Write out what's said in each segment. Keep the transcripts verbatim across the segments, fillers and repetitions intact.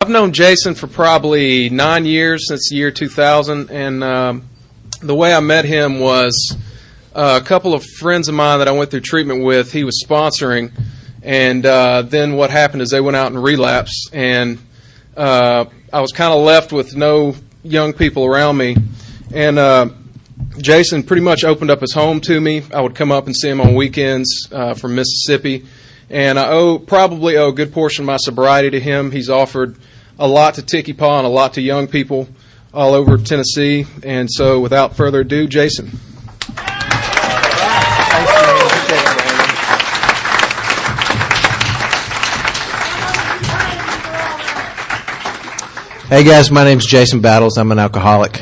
I've known Jason for probably nine years, since the year two thousand, and um, the way I met him was uh, a couple of friends of mine that I went through treatment with, he was sponsoring, and uh, then what happened is they went out and relapsed, and uh, I was kind of left with no young people around me, and uh, Jason pretty much opened up his home to me. I would come up and see him on weekends uh, from Mississippi, and I owe probably owe a good portion of my sobriety to him. He's offered a lot to Tiki Paw and a lot to young people all over Tennessee. And so without further ado, Jason. Hey guys, my name's Jason Battles. I'm an alcoholic.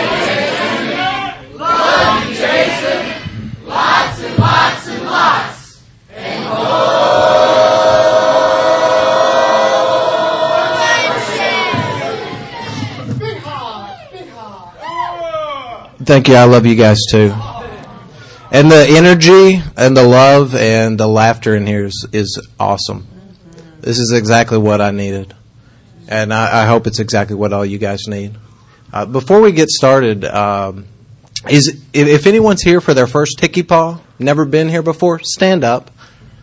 Thank you. I love you guys too. And the energy and the love and the laughter in here is, is awesome. This is exactly what I needed. And I, I hope it's exactly what all you guys need. Uh, before we get started, um, is if, if anyone's here for their first Tiki Paw, never been here before, stand up.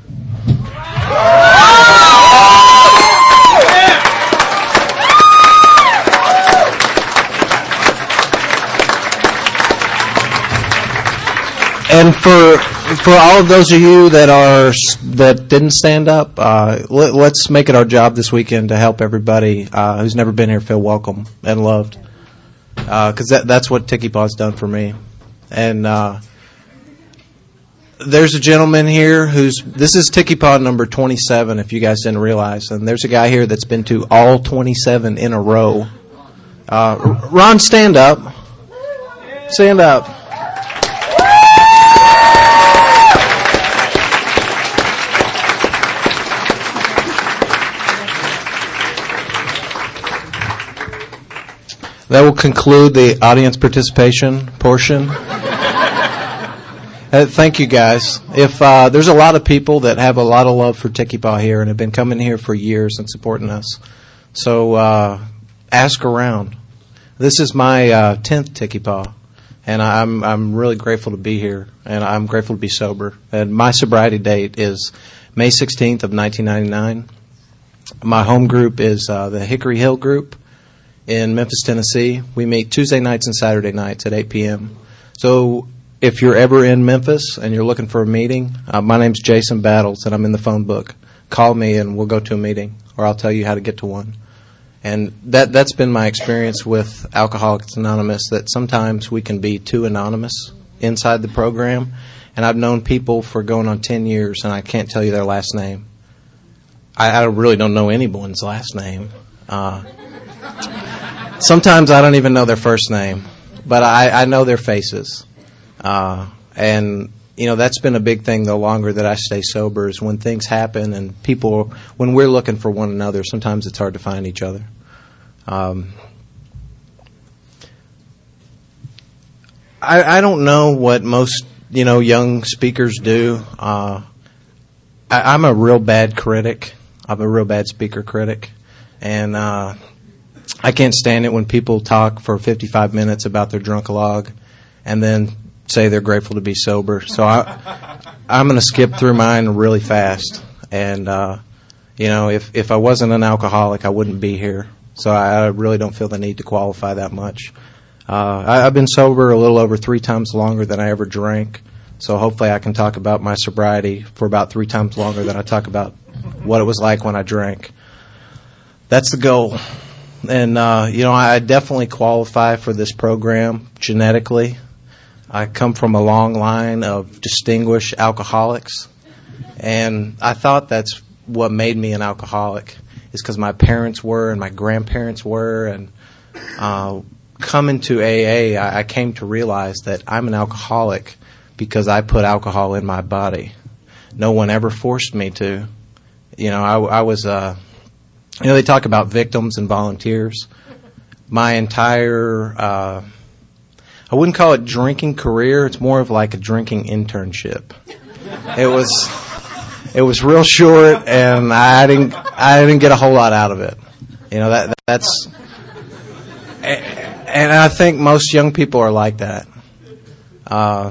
And for for all of those of you that are that didn't stand up, uh, let, let's make it our job this weekend to help everybody uh, who's never been here feel welcome and loved, because uh, that that's what Tiki Paw's done for me. And uh, there's a gentleman here who's this is Tiki Paw number twenty-seven. If you guys didn't realize, and there's a guy here that's been to all twenty-seven in a row. Uh, Ron, stand up. Stand up. That will conclude the audience participation portion. uh, thank you, guys. If uh, there's a lot of people that have a lot of love for Tiki Paw here and have been coming here for years and supporting us, so uh, ask around. This is my uh, tenth Tiki Paw, and I'm I'm really grateful to be here, and I'm grateful to be sober. And my sobriety date is May sixteenth of nineteen ninety-nine. My home group is uh, the Hickory Hill Group in Memphis, Tennessee. We meet Tuesday nights and Saturday nights at eight p.m. So if you're ever in Memphis and you're looking for a meeting, uh, my name's Jason Battles, and I'm in the phone book. Call me and we'll go to a meeting, or I'll tell you how to get to one. And that, that's been my experience with Alcoholics Anonymous, that sometimes we can be too anonymous inside the program. And I've known people for going on ten years, and I can't tell you their last name. I, I really don't know anyone's last name. Uh Sometimes I don't even know their first name, but I, I know their faces. Uh, and, you know, that's been a big thing the longer that I stay sober, is when things happen and people, when we're looking for one another, sometimes it's hard to find each other. Um, I, I don't know what most, you know, young speakers do. Uh, I, I'm a real bad critic. I'm a real bad speaker critic. And, uh, I can't stand it when people talk for fifty-five minutes about their drunk log and then say they're grateful to be sober. So I, I'm going to skip through mine really fast. And, uh, you know, if, if I wasn't an alcoholic, I wouldn't be here. So I, I really don't feel the need to qualify that much. Uh, I, I've been sober a little over three times longer than I ever drank. So hopefully I can talk about my sobriety for about three times longer than I talk about what it was like when I drank. That's the goal. And, uh, you know, I definitely qualify for this program genetically. I come from a long line of distinguished alcoholics. And I thought that's what made me an alcoholic, is because my parents were and my grandparents were. And uh, coming to A A, I, I came to realize that I'm an alcoholic because I put alcohol in my body. No one ever forced me to. You know, I, I was... Uh, You know, they talk about victims and volunteers. My entire, uh, I wouldn't call it drinking career. It's more of like a drinking internship. It was, it was real short, and I didn't, I didn't get a whole lot out of it. You know, that that's, and I think most young people are like that. Uh,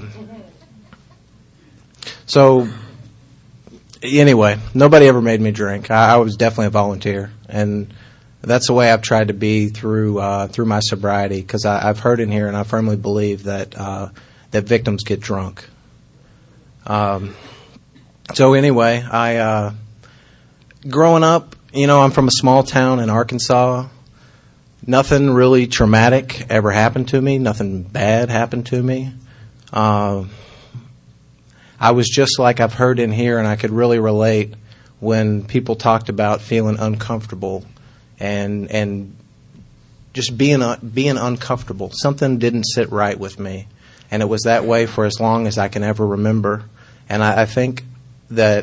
so, anyway, nobody ever made me drink. I, I was definitely a volunteer, and that's the way I've tried to be through uh, through my sobriety. Because I've heard in here, and I firmly believe that uh, that victims get drunk. Um, so anyway, I uh, growing up, you know, I'm from a small town in Arkansas. Nothing really traumatic ever happened to me. Nothing bad happened to me. Uh, I was just like I've heard in here, and I could really relate when people talked about feeling uncomfortable and and just being uh, being uncomfortable. Something didn't sit right with me, and it was that way for as long as I can ever remember. And I, I think that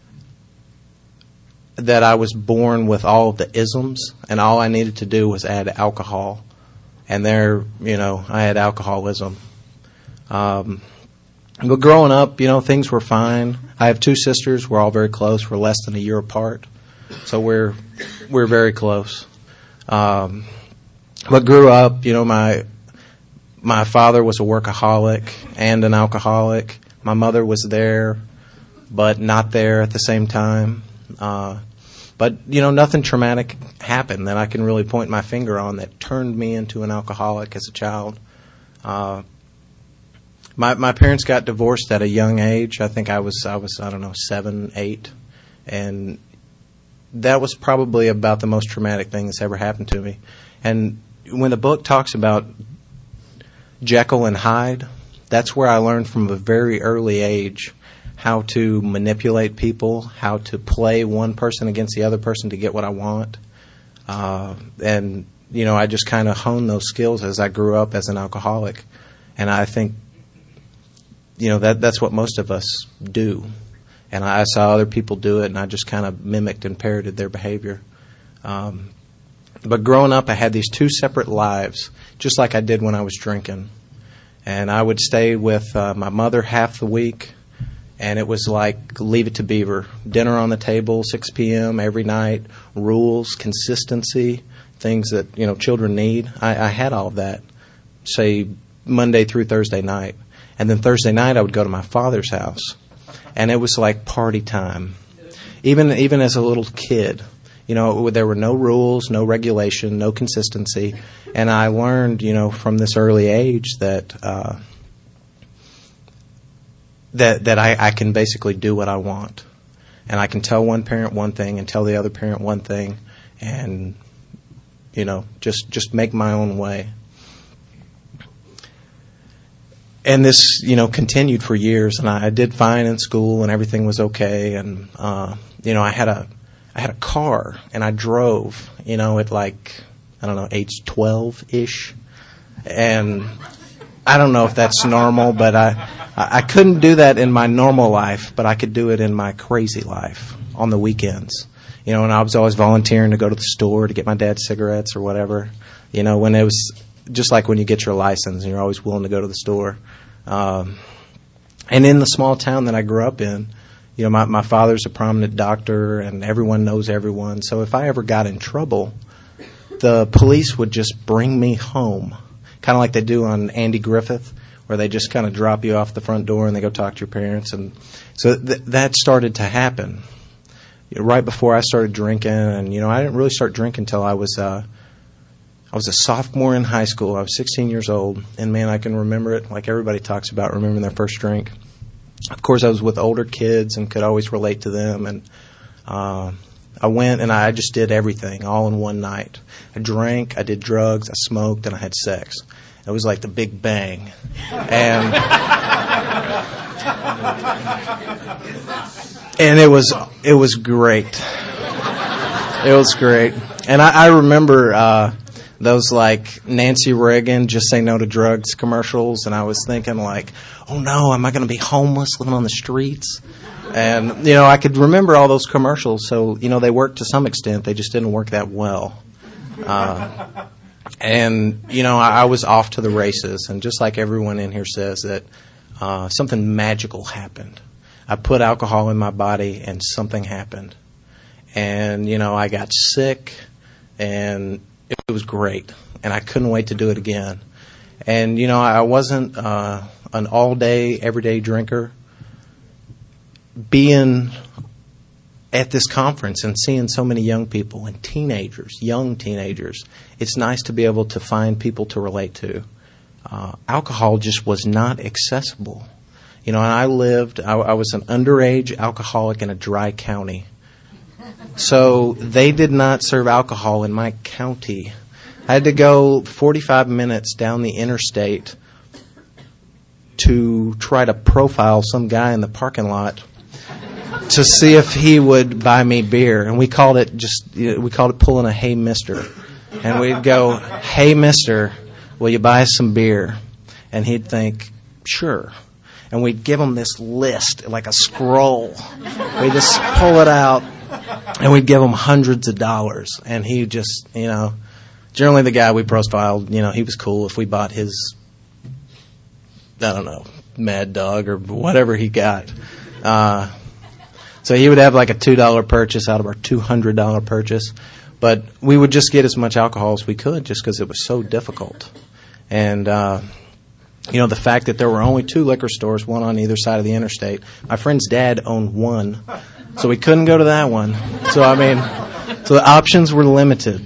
that I was born with all of the isms, and all I needed to do was add alcohol, and there, you know, I had alcoholism. Um, but growing up, you know, things were fine. I have two sisters. We're all very close. We're less than a year apart, so we're we're very close. Um, but grew up, you know, my my father was a workaholic and an alcoholic. My mother was there, but not there at the same time. Uh, but, you know, nothing traumatic happened that I can really point my finger on that turned me into an alcoholic as a child. Uh, my my parents got divorced at a young age. I think I was, I was I don't know, seven, eight. And that was probably about the most traumatic thing that's ever happened to me. And when the book talks about Jekyll and Hyde, that's where I learned from a very early age how to manipulate people, how to play one person against the other person to get what I want. Uh, and, you know, I just kind of honed those skills as I grew up as an alcoholic. And I think, you know, that that's what most of us do. And I saw other people do it, and I just kind of mimicked and parroted their behavior. Um, but growing up, I had these two separate lives, just like I did when I was drinking. And I would stay with uh, my mother half the week, and it was like Leave It to Beaver. Dinner on the table, six p.m. every night, rules, consistency, things that, you know, children need. I, I had all of that, say, Monday through Thursday night. And then Thursday night, I would go to my father's house, and it was like party time. Even even as a little kid, you know, there were no rules, no regulation, no consistency. And I learned, you know, from this early age that uh, that that I, I can basically do what I want, and I can tell one parent one thing and tell the other parent one thing, and you know, just just make my own way. And this, you know, continued for years, and I, I did fine in school, and everything was okay. And uh, you know, I had a I had a car, and I drove, you know, at like, I don't know, age twelve-ish. And I don't know if that's normal, but I, I couldn't do that in my normal life, but I could do it in my crazy life on the weekends. You know, and I was always volunteering to go to the store to get my dad cigarettes or whatever. You know, when it was just like when you get your license and you're always willing to go to the store. Um, and in the small town that I grew up in, you know, my, my father's a prominent doctor, and everyone knows everyone. So if I ever got in trouble, the police would just bring me home, kind of like they do on Andy Griffith, where they just kind of drop you off the front door and they go talk to your parents. And so th- that started to happen right before I started drinking. And, you know, I didn't really start drinking until I was uh, I was a sophomore in high school. I was sixteen years old. And, man, I can remember it like everybody talks about remembering their first drink. Of course, I was with older kids and could always relate to them. And uh, I went and I just did everything all in one night. I drank, I did drugs, I smoked, and I had sex. It was like the Big Bang. And and it was it was great. It was great. And I, I remember uh, those like Nancy Reagan Just Say No to Drugs commercials, and I was thinking like, oh no, am I going to be homeless living on the streets? And, you know, I could remember all those commercials, so, you know, they worked to some extent. They just didn't work that well. Uh, and, you know, I, I was off to the races, and just like everyone in here says that uh, something magical happened. I put alcohol in my body, and something happened. And, you know, I got sick, and it was great, and I couldn't wait to do it again. And, you know, I wasn't uh, an all-day, everyday drinker. Being at this conference and seeing so many young people and teenagers, young teenagers, it's nice to be able to find people to relate to. Uh, alcohol just was not accessible. You know, and I lived, I, I was an underage alcoholic in a dry county. So they did not serve alcohol in my county. I had to go forty-five minutes down the interstate to try to profile some guy in the parking lot to see if he would buy me beer. And we called it just, we called it pulling a hey mister. And we'd go, hey mister, will you buy us some beer? And he'd think, sure. And we'd give him this list, like a scroll. We'd just pull it out, and we'd give him hundreds of dollars. And he just, you know, generally the guy we profiled, you know, he was cool if we bought his, I don't know, Mad Dog or whatever he got. Uh, so he would have like a two dollar purchase out of our two hundred dollar purchase. But we would just get as much alcohol as we could just because it was so difficult. And, uh, you know, the fact that there were only two liquor stores, one on either side of the interstate. My friend's dad owned one, so we couldn't go to that one. So, I mean, so the options were limited.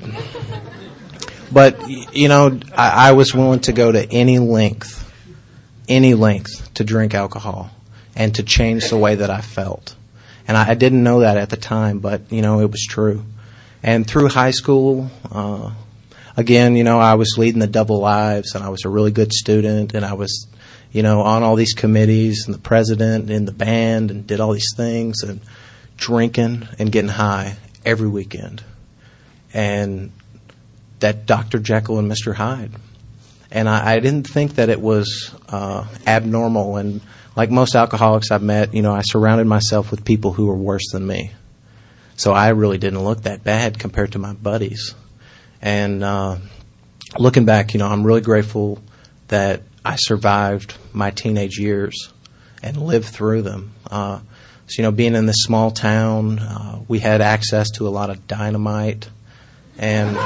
But, you know, I, I was willing to go to any length, any length to drink alcohol and to change the way that I felt. And I, I didn't know that at the time, but, you know, it was true. And through high school, uh, again, you know, I was leading the double lives, and I was a really good student, and I was, you know, on all these committees, and the president, and the band, and did all these things, and drinking and getting high every weekend. And that Doctor Jekyll and Mister Hyde. And I, I didn't think that it was uh, abnormal. And like most alcoholics I've met, you know, I surrounded myself with people who were worse than me. So I really didn't look that bad compared to my buddies. And uh, looking back, you know, I'm really grateful that I survived my teenage years and lived through them. Uh, so, you know, being in this small town, uh, we had access to a lot of dynamite. And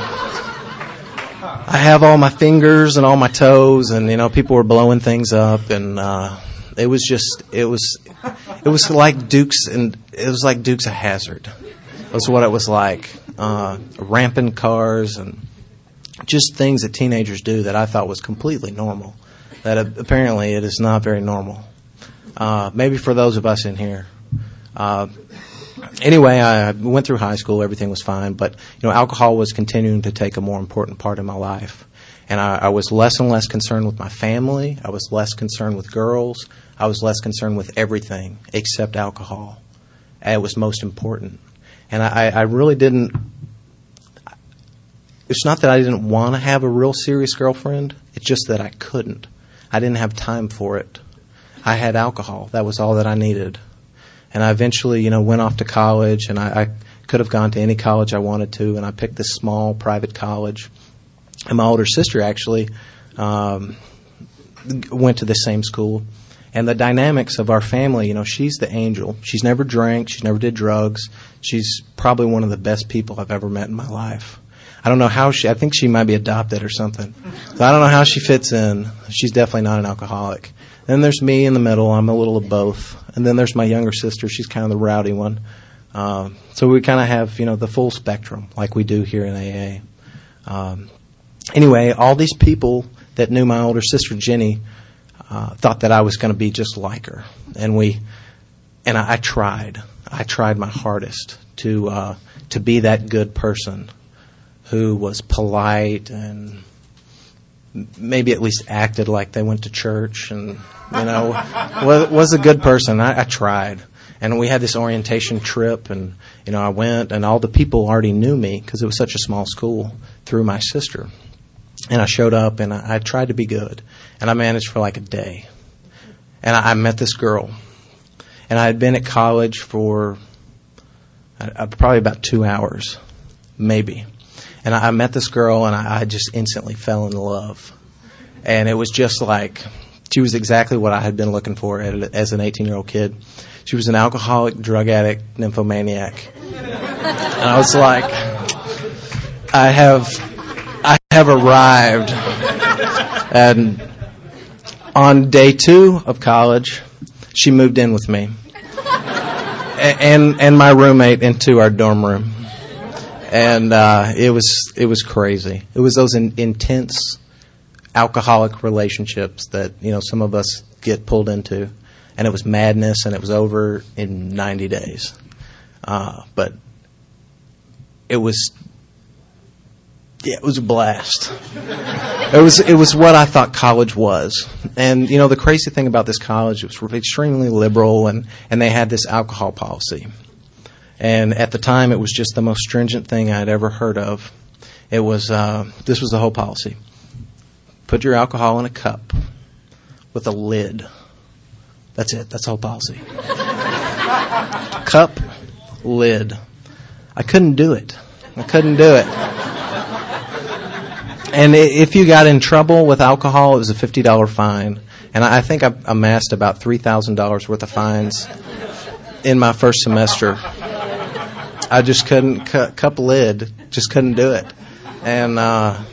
I have all my fingers and all my toes, and, you know, people were blowing things up. And uh, it was just, it was, it was like Dukes, and it was like Dukes of Hazzard. Was what it was like. Uh, rampant cars and just things that teenagers do that I thought was completely normal. That uh, apparently it is not very normal. Uh, maybe for those of us in here. Uh, anyway, I went through high school. Everything was fine. But, you know, alcohol was continuing to take a more important part in my life. And I, I was less and less concerned with my family. I was less concerned with girls. I was less concerned with everything except alcohol. And it was most important. And I, I really didn't, it's not that I didn't want to have a real serious girlfriend. It's just that I couldn't. I didn't have time for it. I had alcohol. That was all that I needed. And I eventually, you know, went off to college, and I, I could have gone to any college I wanted to, and I picked this small private college. And my older sister actually um, went to the same school. And the dynamics of our family, you know, she's the angel. She's never drank. She never did drugs. She's probably one of the best people I've ever met in my life. I don't know how she, I think she might be adopted or something. So I don't know how she fits in. She's definitely not an alcoholic. Then there's me in the middle. I'm a little of both. And then there's my younger sister. She's kind of the rowdy one. Um, so we kind of have, you know, the full spectrum like we do here in A A. Um, anyway, all these people that knew my older sister, Jenny, Uh, thought that I was going to be just like her, and we, and I, I tried. I tried my hardest to uh, to be that good person who was polite and maybe at least acted like they went to church, and you know was, was a good person. I, I tried, and we had this orientation trip, and you know I went, and all the people already knew me because it was such a small school through my sister. And I showed up, and I, I tried to be good. And I managed for like a day. And I, I met this girl. And I had been at college for uh, probably about two hours, maybe. And I, I met this girl, and I, I just instantly fell in love. And it was just like, she was exactly what I had been looking for as an eighteen-year-old kid. She was an alcoholic, drug addict, nymphomaniac. And I was like, I have I have arrived, and on day two of college, she moved in with me, and and my roommate into our dorm room, and uh, it was it was crazy. It was those in, intense alcoholic relationships that you know some of us get pulled into, and it was madness, and it was over in ninety days. Uh, but it was. Yeah, it was a blast. It was it was what I thought college was. And, you know, the crazy thing about this college, it was extremely liberal, and, and they had this alcohol policy. And at the time, it was just the most stringent thing I'd ever heard of. It was, uh, this was the whole policy. Put your alcohol in a cup with a lid. That's it. That's the whole policy. Cup, lid. I couldn't do it. I couldn't do it. And if you got in trouble with alcohol, it was a fifty dollars fine. And I think I amassed about three thousand dollars worth of fines in my first semester. I just couldn't, cu- cup lid, just couldn't do it. And, uh,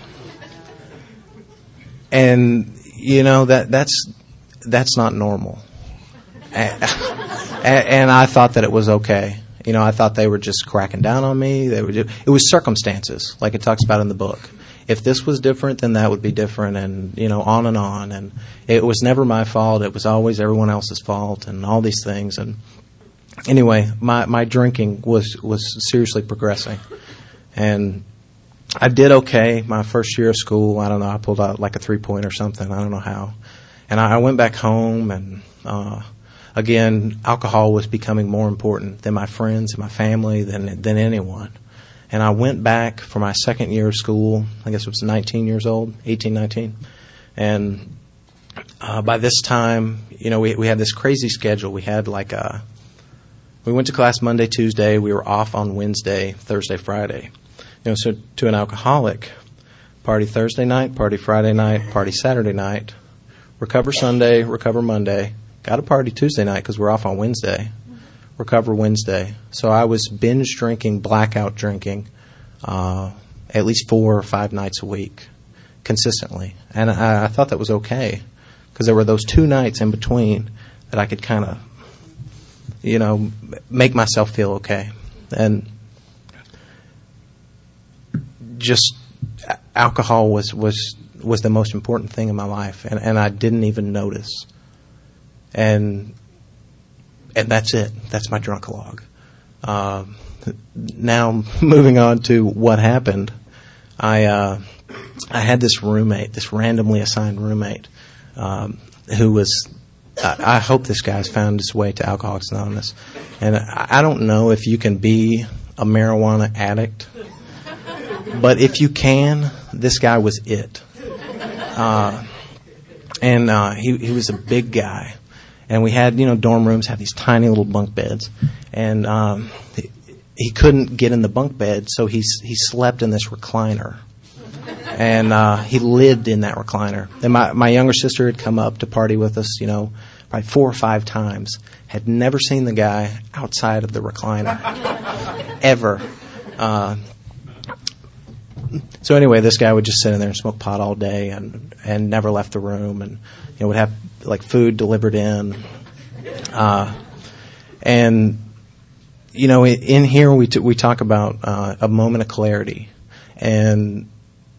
and you know, that that's that's not normal. And, and I thought that it was okay. You know, I thought they were just cracking down on me. They were just, it was circumstances, like it talks about in the book. If this was different, then that would be different, and, you know, on and on. And it was never my fault. It was always everyone else's fault and all these things. And anyway, my, my drinking was, was seriously progressing. And I did okay my first year of school. I don't know, I pulled out like a three-point or something. I don't know how. And I, I went back home, and uh, again, alcohol was becoming more important than my friends and my family, than than anyone. And I went back for my second year of school. I guess it was nineteen years old, eighteen, nineteen. And uh, by this time, you know, we we had this crazy schedule. We had like a, we went to class Monday, Tuesday. We were off on Wednesday, Thursday, Friday. You know, so to an alcoholic, party Thursday night, party Friday night, party Saturday night, recover Sunday, recover Monday. Got to party Tuesday night because we're off on Wednesday. Recover Wednesday. So I was binge drinking, blackout drinking, uh, at least four or five nights a week, consistently. And I, I thought that was okay, because there were those two nights in between that I could kind of, you know, make myself feel okay. And just alcohol was, was, was the most important thing in my life, and, and I didn't even notice. And And that's it. That's my drunk log. Uh, now, moving on to what happened, I uh, I had this roommate, this randomly assigned roommate, um, who was, I, I hope this guy's found his way to Alcoholics Anonymous. And I, I don't know if you can be a marijuana addict, but if you can, this guy was it. Uh, and uh, he, he was a big guy. And we had, you know, dorm rooms had these tiny little bunk beds, and um, he, he couldn't get in the bunk bed, so he he slept in this recliner, and uh, he lived in that recliner. And my my younger sister had come up to party with us, you know, probably four or five times. Had never seen the guy outside of the recliner ever. Uh, so anyway, this guy would just sit in there and smoke pot all day, and and never left the room, and you know would have like food delivered in, uh, and you know, in here we t- we talk about uh, a moment of clarity, and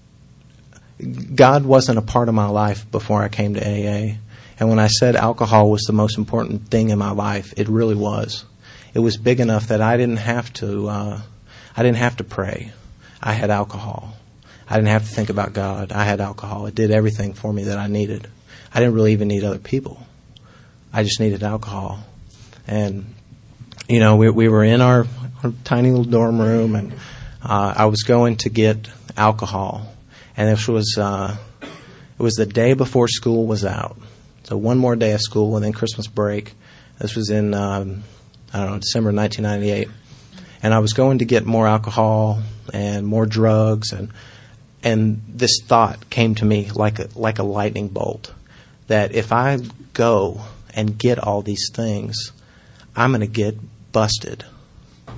God wasn't a part of my life before I came to A A, and when I said alcohol was the most important thing in my life, it really was. It was big enough that I didn't have to uh, I didn't have to pray. I had alcohol. I didn't have to think about God. I had alcohol. It did everything for me that I needed. I didn't really even need other people. I just needed alcohol. And, you know, we, we were in our, our tiny little dorm room, and uh, I was going to get alcohol. And this was, uh, it was the day before school was out. So one more day of school and then Christmas break. This was in, um, I don't know, December nineteen ninety-eight. And I was going to get more alcohol and more drugs, and and this thought came to me like a, like a lightning bolt, that if I go and get all these things, I'm going to get busted.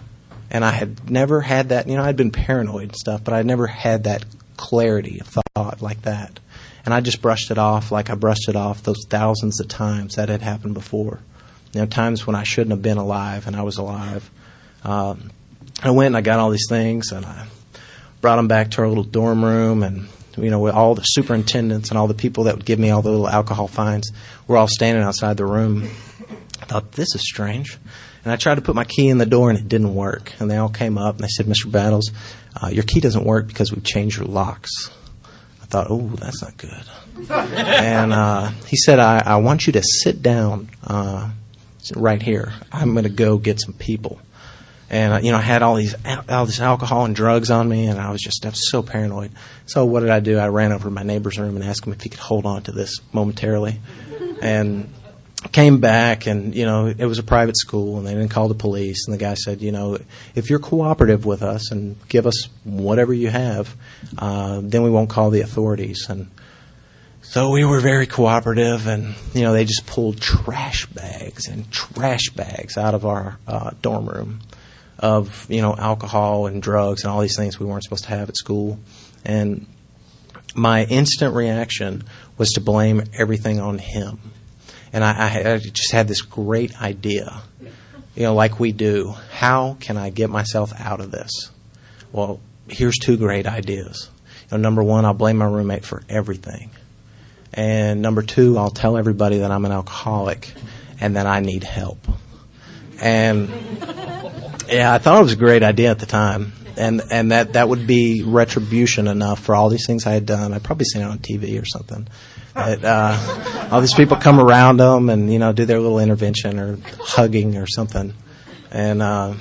And I had never had that, you know, I'd been paranoid and stuff, but I'd never had that clarity of thought like that. And I just brushed it off like I brushed it off those thousands of times that had happened before. You know, times when I shouldn't have been alive and I was alive. Um, I went and I got all these things and I brought them back to our little dorm room, and, you know, with all the superintendents and all the people that would give me all the little alcohol fines were all standing outside the room. I thought, this is strange. And I tried to put my key in the door and it didn't work. And they all came up and they said, Mister Battles, uh, your key doesn't work because we've changed your locks. I thought, oh, that's not good. And uh, he said, I, I want you to sit down uh, right here. I'm going to go get some people. And, uh, you know, I had all these all this alcohol and drugs on me, and I was just I was so paranoid. So what did I do? I ran over to my neighbor's room and asked him if he could hold on to this momentarily. And came back, and, you know, it was a private school, and they didn't call the police. And the guy said, you know, if you're cooperative with us and give us whatever you have, uh, then we won't call the authorities. And so we were very cooperative, and, you know, they just pulled trash bags and trash bags out of our uh, dorm room of, you know, alcohol and drugs and all these things we weren't supposed to have at school. And my instant reaction was to blame everything on him. And I, I, I just had this great idea, you know, like we do. How can I get myself out of this? Well, here's two great ideas. You know, number one, I'll blame my roommate for everything. And number two, I'll tell everybody that I'm an alcoholic and that I need help. And yeah, I thought it was a great idea at the time. And and that, that would be retribution enough for all these things I had done. I'd probably seen it on T V or something. That, uh, all these people come around them and, you know, do their little intervention or hugging or something. And, uh,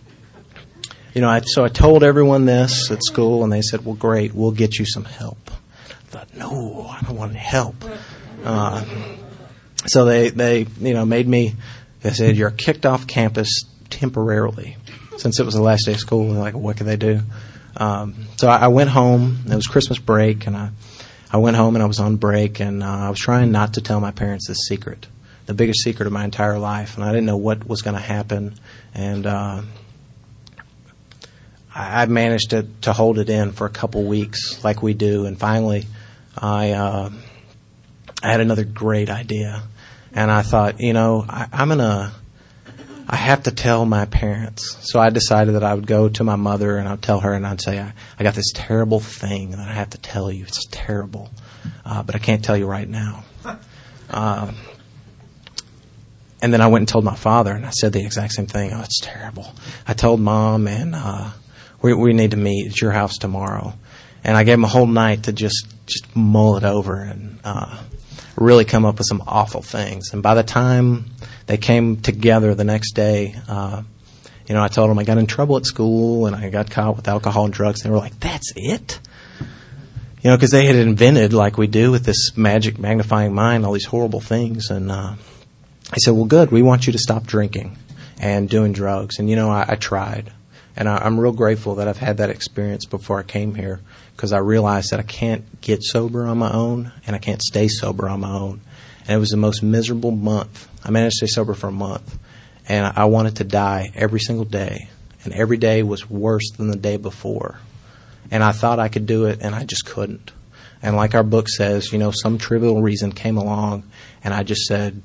you know, I, so I told everyone this at school, and they said, well, great, we'll get you some help. I thought, no, I don't want any help. Uh, so they, they, you know, made me, they said, you're kicked off campus temporarily. Since it was the last day of school, they're like, what could they do? Um, so I, I went home. It was Christmas break, and I, I went home and I was on break, and uh, I was trying not to tell my parents this secret, the biggest secret of my entire life, and I didn't know what was going to happen. And uh, I, I managed to, to hold it in for a couple weeks, like we do, and finally, I uh, I had another great idea, and I thought, you know, I, I'm gonna. I have to tell my parents. So I decided that I would go to my mother and I'd tell her, and I'd say, I, I got this terrible thing that I have to tell you. It's terrible. Uh, but I can't tell you right now. Um, and then I went and told my father, and I said the exact same thing. Oh, it's terrible. I told Mom, and uh, we, we need to meet at your house tomorrow. And I gave him a whole night to just, just mull it over and uh, really come up with some awful things. And by the time they came together the next day, uh, you know, I told them I got in trouble at school and I got caught with alcohol and drugs. And they were like, that's it? You know, because they had invented, like we do with this magic magnifying mind, all these horrible things. And uh, I said, well, good. We want you to stop drinking and doing drugs. And, you know, I, I tried. And I, I'm real grateful that I've had that experience before I came here, because I realized that I can't get sober on my own and I can't stay sober on my own. And it was the most miserable month. I managed to stay sober for a month. And I wanted to die every single day. And every day was worse than the day before. And I thought I could do it, and I just couldn't. And like our book says, you know, some trivial reason came along, and I just said,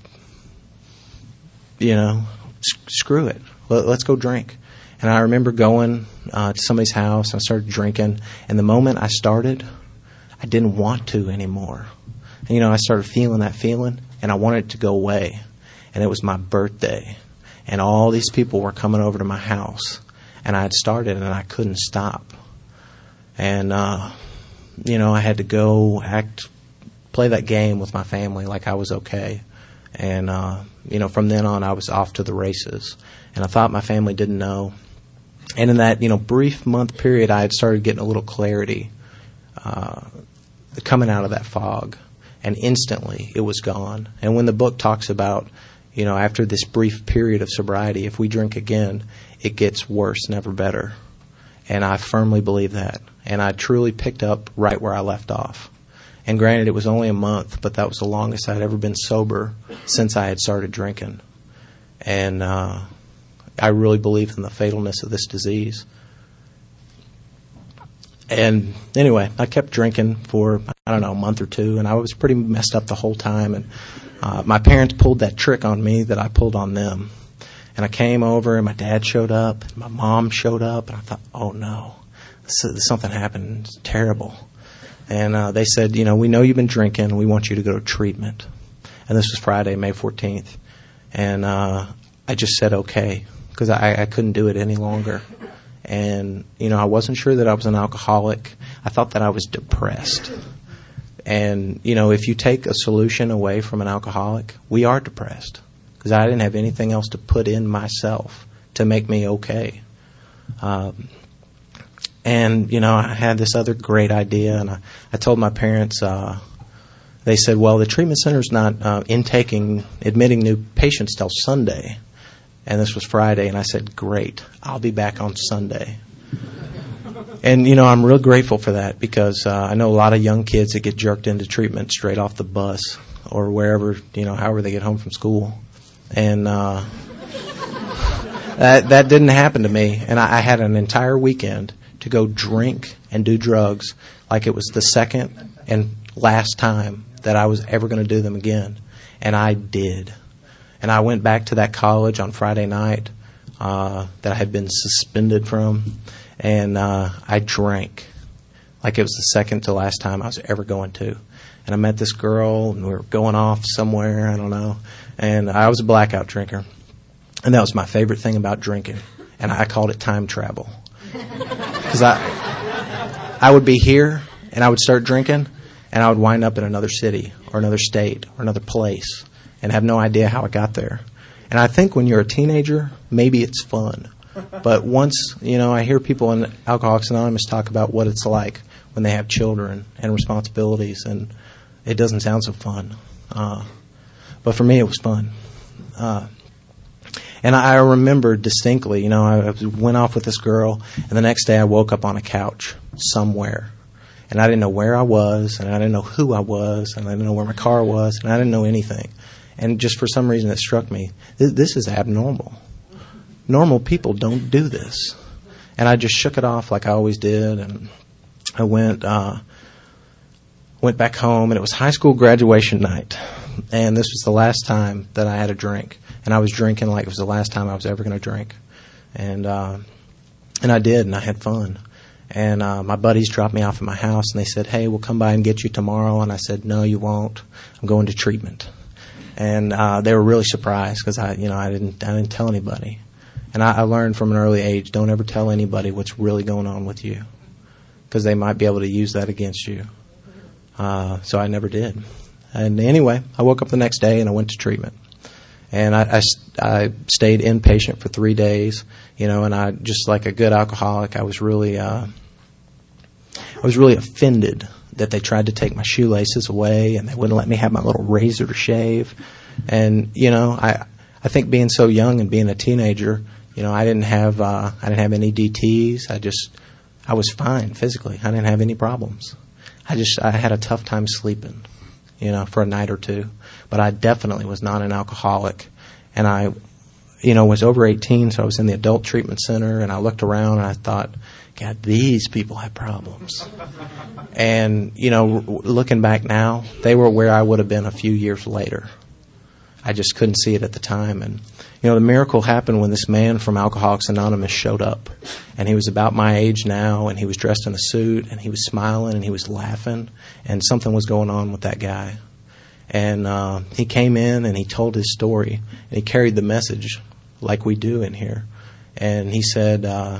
you know, screw it. Let's go drink. And I remember going uh, to somebody's house, and I started drinking. And the moment I started, I didn't want to anymore. And, you know, I started feeling that feeling, and I wanted it to go away. And it was my birthday. And all these people were coming over to my house. And I had started, and I couldn't stop. And, uh, you know, I had to go act, play that game with my family like I was okay. And, uh, you know, from then on, I was off to the races. And I thought my family didn't know. And in that, you know, brief month period, I had started getting a little clarity uh, coming out of that fog. And instantly, it was gone. And when the book talks about, you know, after this brief period of sobriety, if we drink again, it gets worse, never better. And I firmly believe that. And I truly picked up right where I left off. And granted, it was only a month, but that was the longest I'd ever been sober since I had started drinking. And uh, I really believe in the fatalness of this disease. And anyway, I kept drinking for, I don't know, a month or two, and I was pretty messed up the whole time. And uh, my parents pulled that trick on me that I pulled on them. And I came over, and my dad showed up, and my mom showed up, and I thought, oh, no, something happened. It's terrible. And uh, they said, you know, we know you've been drinking, and we want you to go to treatment. And this was Friday, May fourteenth. And uh, I just said okay, because I, I couldn't do it any longer. And, you know, I wasn't sure that I was an alcoholic. I thought that I was depressed. And, you know, if you take a solution away from an alcoholic, we are depressed. Because I didn't have anything else to put in myself to make me okay. Um, and, you know, I had this other great idea, and I, I told my parents, uh, they said, well, the treatment center's not uh, intaking, admitting new patients till Sunday. And this was Friday, and I said, great, I'll be back on Sunday. And, you know, I'm real grateful for that because uh, I know a lot of young kids that get jerked into treatment straight off the bus or wherever, you know, however they get home from school. And uh, that, that didn't happen to me. And I, I had an entire weekend to go drink and do drugs like it was the second and last time that I was ever going to do them again. And I did. And I went back to that college on Friday night uh, that I had been suspended from, and uh, I drank like it was the second to last time I was ever going to. And I met this girl, and we were going off somewhere, I don't know, and I was a blackout drinker. And that was my favorite thing about drinking, and I called it time travel. Because I, I would be here, and I would start drinking, and I would wind up in another city or another state or another place. And have no idea how I got there. And I think when you're a teenager, maybe it's fun. But once, you know, I hear people in Alcoholics Anonymous talk about what it's like when they have children and responsibilities, and it doesn't sound so fun. Uh, but for me, it was fun. Uh, and I remember distinctly, you know, I went off with this girl, and the next day I woke up on a couch somewhere. And I didn't know where I was, and I didn't know who I was, and I didn't know where my car was, and I didn't know anything. And just for some reason it struck me, th- this is abnormal. Normal people don't do this. And I just shook it off like I always did. And I went uh, went back home, and it was high school graduation night. And this was the last time that I had a drink. And I was drinking like it was the last time I was ever going to drink. And uh, and I did, and I had fun. And uh, my buddies dropped me off at my house, and they said, hey, we'll come by and get you tomorrow. And I said, no, you won't. I'm going to treatment. And uh, they were really surprised because I, you know, I didn't, I didn't tell anybody. And I, I learned from an early age, don't ever tell anybody what's really going on with you, because they might be able to use that against you. Uh, so I never did. And anyway, I woke up the next day and I went to treatment. And I, I, I stayed inpatient for three days, you know, and I, just like a good alcoholic, I was really, uh, I was really offended that they tried to take my shoelaces away and they wouldn't let me have my little razor to shave. And, you know, I I think being so young and being a teenager, you know, I didn't have uh, I didn't have any D Ts. I just I was fine physically. I didn't have any problems. I just I had a tough time sleeping, you know, for a night or two. But I definitely was not an alcoholic. And I, you know, was over eighteen, so I was in the adult treatment center, and I looked around and I thought, God, these people have problems. And, you know, looking back now, they were where I would have been a few years later. I just couldn't see it at the time. And, you know, the miracle happened when this man from Alcoholics Anonymous showed up. And he was about my age now, and he was dressed in a suit, and he was smiling, and he was laughing. And something was going on with that guy. And uh, he came in, and he told his story. And he carried the message like we do in here. And he said, uh,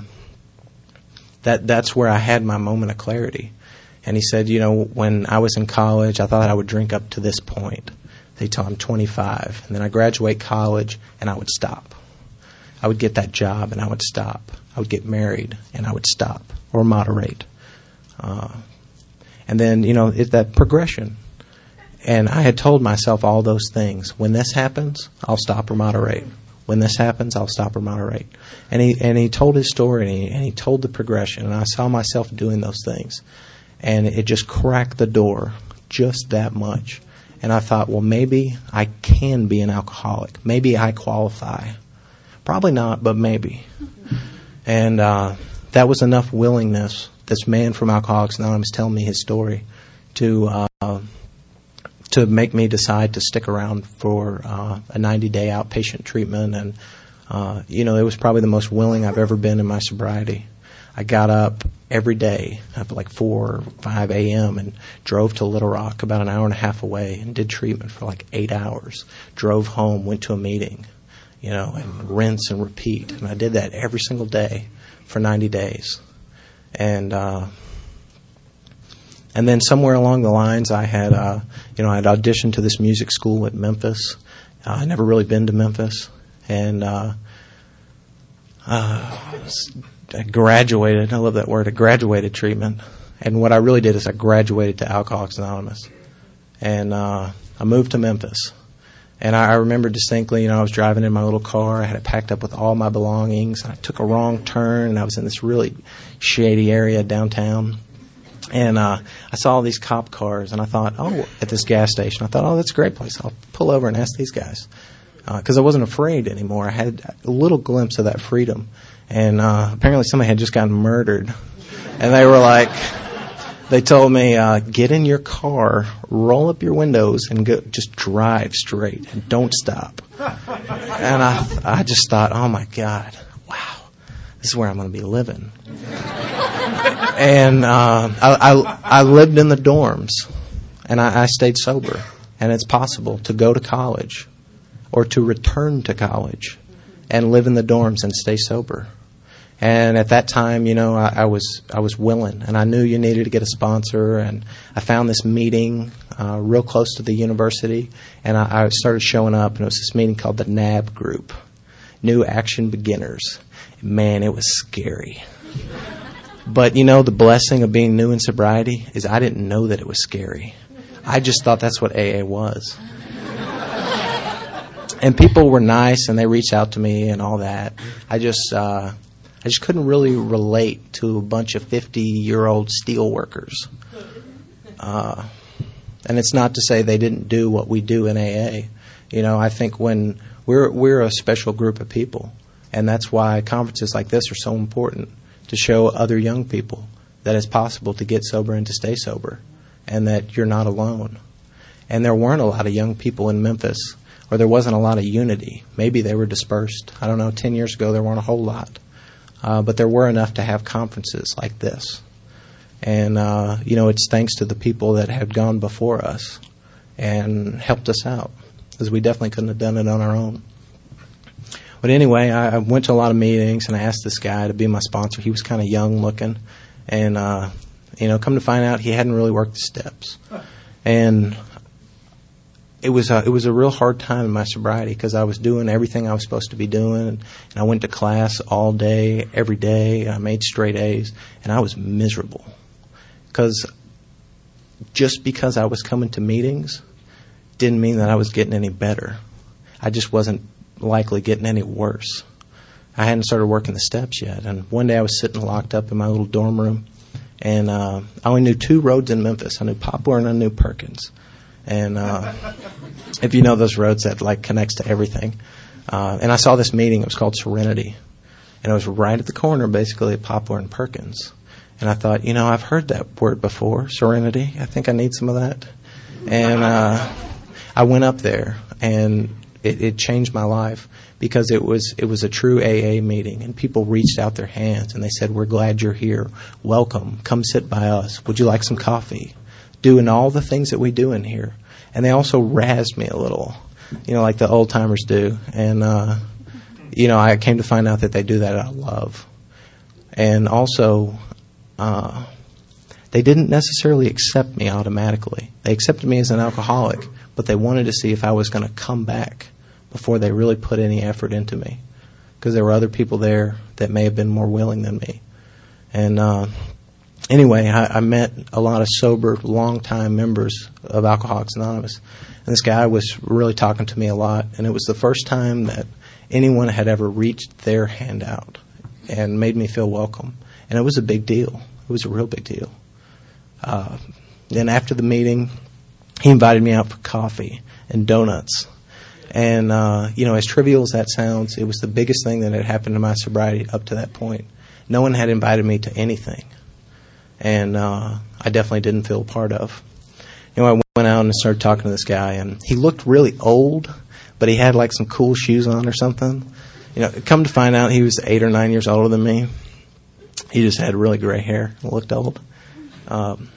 that that's where I had my moment of clarity. And he said, you know, when I was in college, I thought I would drink up to this point. They tell I'm twenty-five. And then I graduate college, and I would stop. I would get that job, and I would stop. I would get married, and I would stop or moderate. Uh, and then, you know, it's that progression. And I had told myself all those things. When this happens, I'll stop or moderate. When this happens, I'll stop or moderate. And he and he told his story, and he, and he told the progression, and I saw myself doing those things. And it just cracked the door just that much. And I thought, well, maybe I can be an alcoholic. Maybe I qualify. Probably not, but maybe. And uh, that was enough willingness, this man from Alcoholics Anonymous telling me his story, to uh, to make me decide to stick around for uh, a ninety-day outpatient treatment. And, uh, you know, it was probably the most willing I've ever been in my sobriety. I got up every day at like four or five a.m. and drove to Little Rock, about an hour and a half away, and did treatment for like eight hours. Drove home, went to a meeting, you know, and rinse and repeat. And I did that every single day for ninety days. And uh, and then somewhere along the lines, I had, uh, you know, I had auditioned to this music school at Memphis. Uh, I'd never really been to Memphis. And uh, uh, I graduated. I love that word. I graduated treatment. And what I really did is I graduated to Alcoholics Anonymous. And uh, I moved to Memphis. And I, I remember distinctly, you know, I was driving in my little car. I had it packed up with all my belongings. And I took a wrong turn, and I was in this really shady area downtown. And uh, I saw all these cop cars, and I thought, oh, at this gas station, I thought, oh, that's a great place. I'll pull over and ask these guys. Because uh, I wasn't afraid anymore. I had a little glimpse of that freedom. And uh, apparently somebody had just gotten murdered. And they were like, they told me, uh, get in your car, roll up your windows, and go, just drive straight and don't stop. And I, I just thought, oh my God, wow, this is where I'm going to be living. And uh, I, I, I lived in the dorms, and I, I stayed sober. And it's possible to go to college or to return to college and live in the dorms and stay sober. And at that time, you know, I, I was I was willing, and I knew you needed to get a sponsor. And I found this meeting uh, real close to the university, and I, I started showing up. And it was this meeting called the N A B group, New Action Beginners. Man, it was scary. But you know, the blessing of being new in sobriety is I didn't know that it was scary. I just thought that's what A A was. And people were nice, and they reached out to me and all that. I just. Uh, I just couldn't really relate to a bunch of fifty-year-old steel workers. Uh, and it's not to say they didn't do what we do in A A. You know, I think when we're we're a special group of people, and that's why conferences like this are so important, to show other young people that it's possible to get sober and to stay sober, and that you're not alone. And there weren't a lot of young people in Memphis, or there wasn't a lot of unity. Maybe they were dispersed. I don't know, ten years ago there weren't a whole lot. Uh, but there were enough to have conferences like this. And, uh, you know, it's thanks to the people that had gone before us and helped us out, because we definitely couldn't have done it on our own. But anyway, I, I went to a lot of meetings, and I asked this guy to be my sponsor. He was kind of young looking. And, uh, you know, come to find out, he hadn't really worked the steps. And it was a, it was a real hard time in my sobriety, because I was doing everything I was supposed to be doing, and I went to class all day, every day. I made straight A's, and I was miserable, because just because I was coming to meetings didn't mean that I was getting any better. I just wasn't likely getting any worse. I hadn't started working the steps yet, and one day I was sitting locked up in my little dorm room, and uh, I only knew two roads in Memphis. I knew Poplar and I knew Perkins. And uh, if you know those roads, that like connects to everything. Uh, and I saw this meeting. It was called Serenity. And it was right at the corner, basically, of Poplar and Perkins. And I thought, you know, I've heard that word before, serenity. I think I need some of that. And uh, I went up there, and it, it changed my life, because it was it was a true A A meeting. And people reached out their hands, and they said, we're glad you're here. Welcome. Come sit by us. Would you like some coffee? Doing all the things that we do in here. And they also razzed me a little, you know, like the old timers do. And, uh, you know, I came to find out that they do that out of love. And also, uh, they didn't necessarily accept me automatically. They accepted me as an alcoholic, but they wanted to see if I was going to come back before they really put any effort into me. Because there were other people there that may have been more willing than me. And, uh, Anyway, I, I met a lot of sober, long-time members of Alcoholics Anonymous. And this guy was really talking to me a lot. And it was the first time that anyone had ever reached their hand out and made me feel welcome. And it was a big deal. It was a real big deal. Uh, then after the meeting, he invited me out for coffee and donuts. And, uh, you know, as trivial as that sounds, it was the biggest thing that had happened to my sobriety up to that point. No one had invited me to anything. And uh, I definitely didn't feel a part of. You know, I went out and started talking to this guy, and he looked really old, but he had like some cool shoes on or something. You know, come to find out, he was eight or nine years older than me. He just had really gray hair and looked old. Um,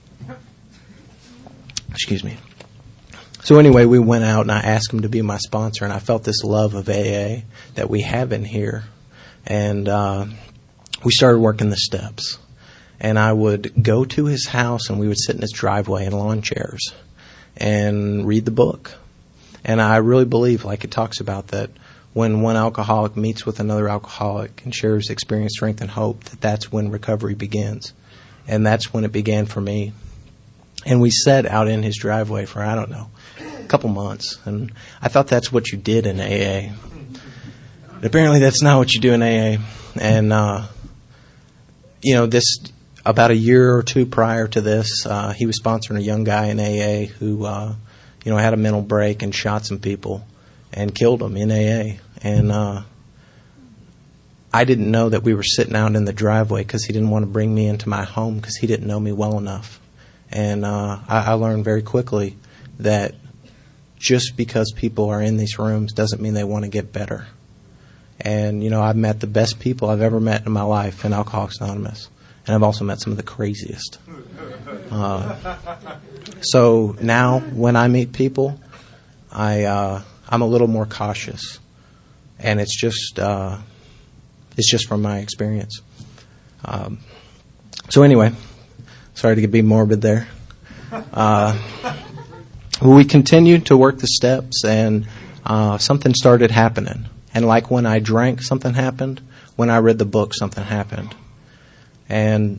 excuse me. So anyway, we went out, and I asked him to be my sponsor, and I felt this love of A A that we have in here. And uh, we started working the steps. And I would go to his house, and we would sit in his driveway in lawn chairs and read the book. And I really believe, like it talks about, that when one alcoholic meets with another alcoholic and shares experience, strength, and hope, that that's when recovery begins. And that's when it began for me. And we sat out in his driveway for, I don't know, a couple months. And I thought that's what you did in A A. But apparently that's not what you do in A A. And, uh, you know, this... About a year or two prior to this, uh, he was sponsoring a young guy in A A who, uh, you know, had a mental break and shot some people and killed them in A A. And uh, I didn't know that we were sitting out in the driveway because he didn't want to bring me into my home because he didn't know me well enough. And uh, I, I learned very quickly that just because people are in these rooms doesn't mean they want to get better. And, you know, I've met the best people I've ever met in my life in Alcoholics Anonymous. And I've also met some of the craziest. Uh, so now when I meet people, I, uh, I'm a little more cautious. And it's just, uh, it's just from my experience. Um, so anyway, sorry to be morbid there. Uh, we continued to work the steps, and uh, something started happening. And like when I drank, something happened. When I read the book, something happened. And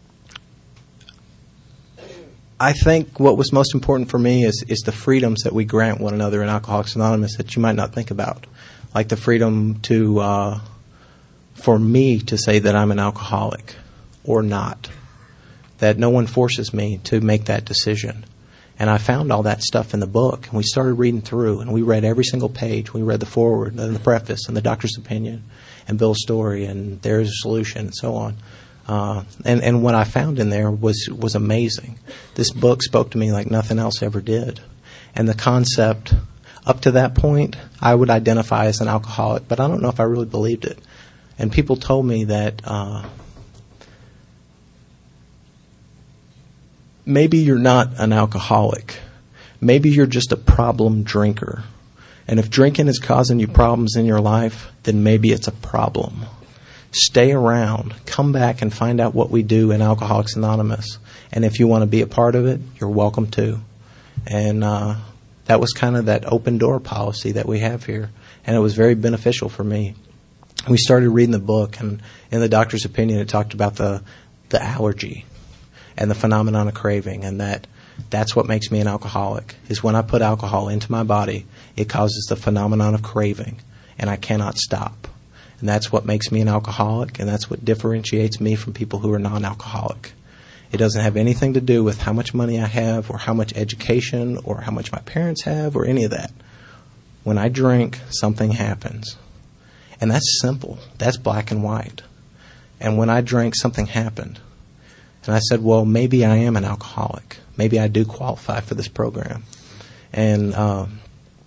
I think what was most important for me is, is the freedoms that we grant one another in Alcoholics Anonymous that you might not think about. Like the freedom to, uh, for me to say that I'm an alcoholic or not. That no one forces me to make that decision. And I found all that stuff in the book, and we started reading through, and we read every single page. We read the foreword and the preface and the doctor's opinion and Bill's story and there's a solution and so on. Uh, and, and what I found in there was, was amazing. This book spoke to me like nothing else ever did. And the concept, up to that point, I would identify as an alcoholic, but I don't know if I really believed it. And people told me that uh, maybe you're not an alcoholic. Maybe you're just a problem drinker. And if drinking is causing you problems in your life, then maybe it's a problem. Stay around, come back and find out what we do in Alcoholics Anonymous. And if you want to be a part of it, you're welcome to. And uh, that was kind of that open door policy that we have here. And it was very beneficial for me. We started reading the book, and in the doctor's opinion, it talked about the, the allergy and the phenomenon of craving, and that that's what makes me an alcoholic, is when I put alcohol into my body, it causes the phenomenon of craving, and I cannot stop. And that's what makes me an alcoholic, and that's what differentiates me from people who are non-alcoholic. It doesn't have anything to do with how much money I have or how much education or how much my parents have or any of that. When I drink, something happens. And that's simple. That's black and white. And when I drank, something happened. And I said, well, maybe I am an alcoholic. Maybe I do qualify for this program. And um,